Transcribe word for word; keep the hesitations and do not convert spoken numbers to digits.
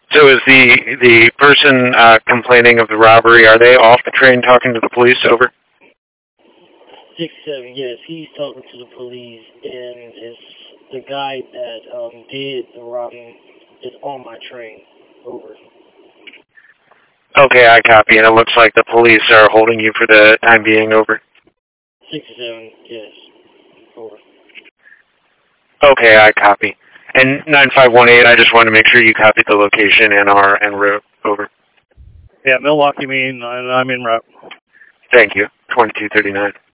So is the the person uh, complaining of the robbery, are they off the train talking to the police? Over. six seven, yes, he's talking to the police, and it's the guy that um, did the robbing is on my train. Over. Okay, I copy, and it looks like the police are holding you for the time being. Over. six seven, yes. Over. Okay, I copy. And nine five one eight, I just want to make sure you copied the location and our en route. Over. Yeah, Milwaukee, Maine, and I'm en route. Thank you. twenty-two thirty-nine.